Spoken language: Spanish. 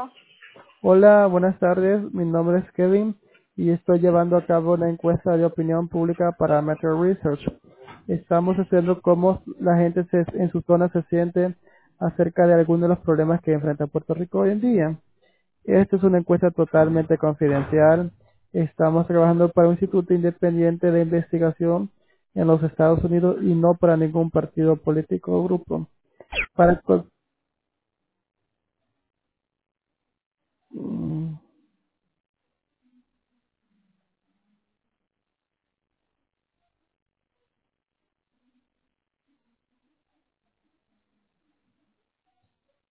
Hola, buenas tardes. Mi nombre es Kevin y estoy llevando a cabo una encuesta de opinión pública para Metro Research. Estamos haciendo cómo la gente en su zona se siente acerca de algunos de los problemas que enfrenta Puerto Rico hoy en día. Esta es una encuesta totalmente confidencial. Estamos trabajando para un instituto independiente de investigación en los Estados Unidos y no para ningún partido político o grupo. Para,